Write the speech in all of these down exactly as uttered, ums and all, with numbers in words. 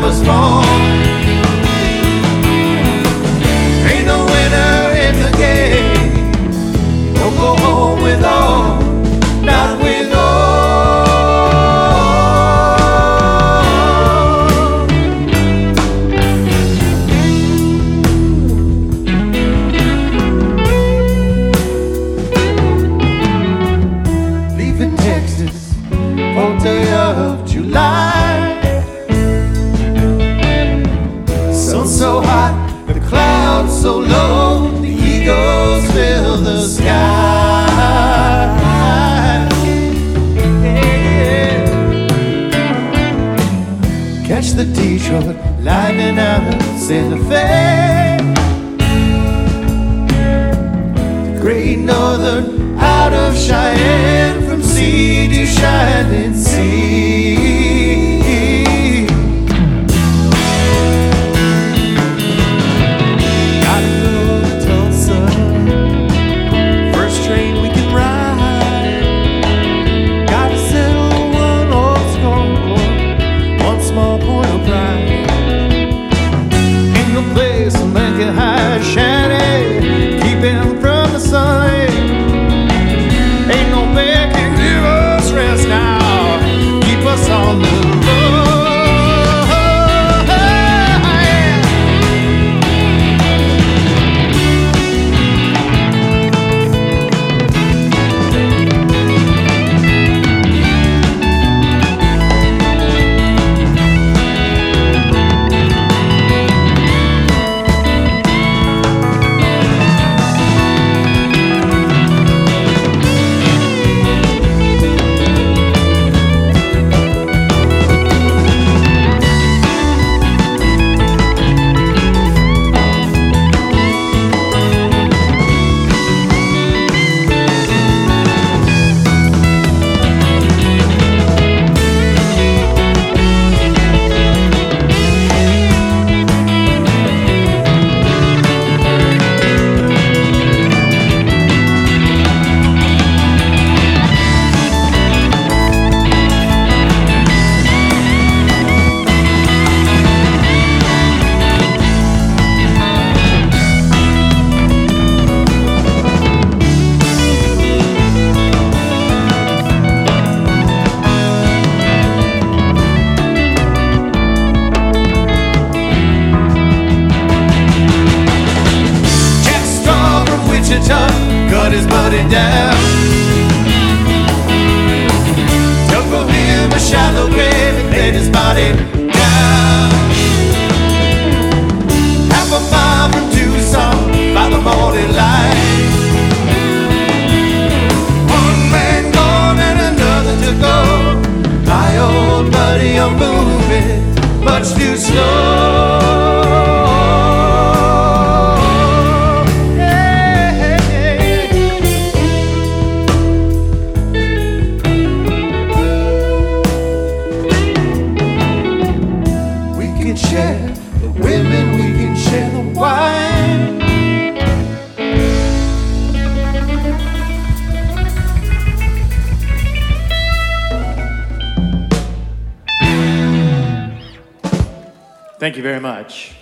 was born. Ain't no winner in the game. Don't go home with all, not with all. Leaving Texas, fourth day of July. Sun so hot, the clouds so low, the eagles fill the sky. Yeah. Catch the Detroit Lightning out of Santa Fe. The Great Northern out of Cheyenne, from sea to shining sea. Shanty, keep him from the sun. Ain't no man can give us rest now. Keep us on the cut his buddy down. Dug for him a shallow grave and laid his body down. Half a mile from Tucson by the morning light. One man gone and another to go. My old buddy, I'm moving much too slow. Thank you very much.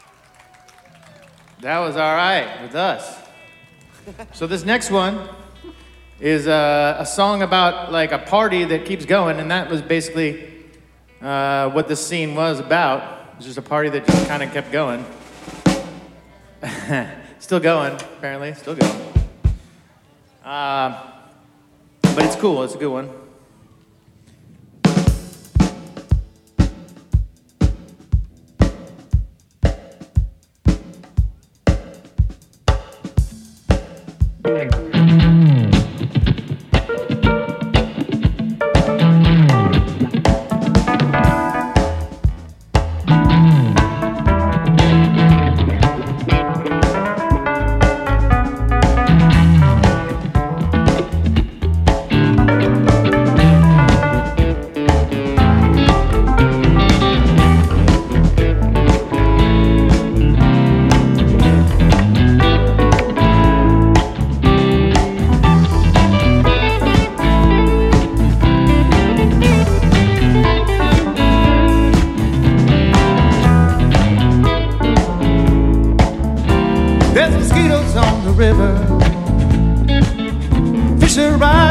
That was all right with us. So this next one is uh, a song about like a party that keeps going, and that was basically uh, what this scene was about. It was just a party that just kind of kept going. Still going, apparently, still going. Uh, but it's cool, it's a good one. Thank you.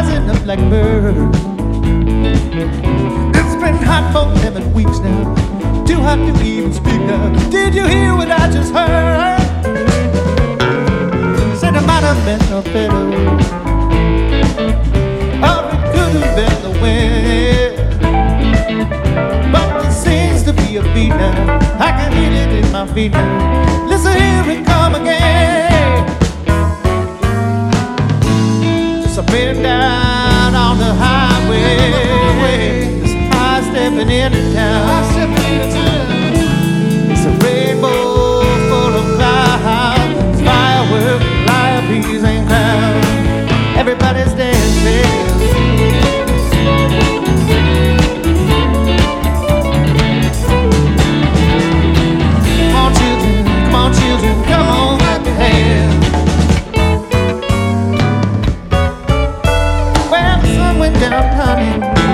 rising up like birds. It's been hot for eleven weeks now, too hot to even speak now. Did you hear what I just heard? Said it might have been a fiddle, or it could have been the wind, but there seems to be a beat now. I can hear it in my feet now. Listen, here it come again. Just a bit down on the highway, just high stepping into town. It's a rainbow full of clouds, fireworks, live peas and crowds. Everybody's dancing. Come on, children, come on, children, come on, clap your hands. Well, the sun went down, honey.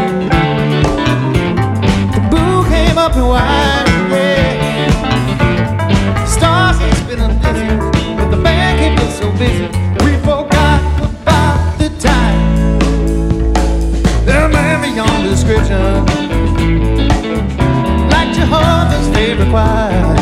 The boo came up and wide, yeah. Stars ain't spinning dizzy, but the band kept us so busy. We forgot about the time. The man beyond description, like Jehovah's favorite choir.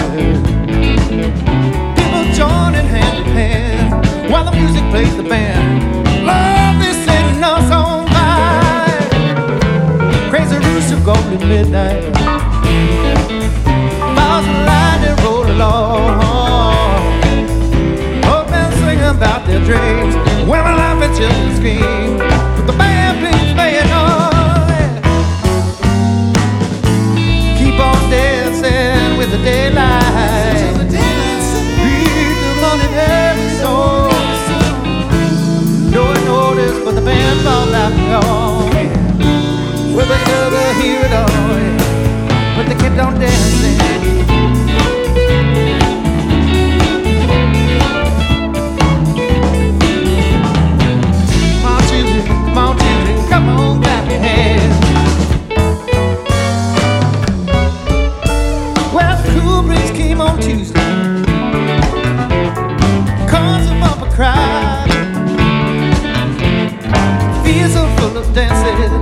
People joining hand in hand while the music plays the band. Love is setting us on fire. Crazy rooster going at midnight. Miles of lightning roll along. Hope they'll sing about their dreams. Women laugh and children scream, but the band plays playing on. Keep on dancing with the daylight. Read the morning every soul. No one noticed, but the band falls out and gone. Well, they never hear it all, but they kept on dancing. Come on, children, come on, children, come on, clap your hands. Well, the cool breeze came on Tuesday, caused a bumper crowd. Fields are full of dances,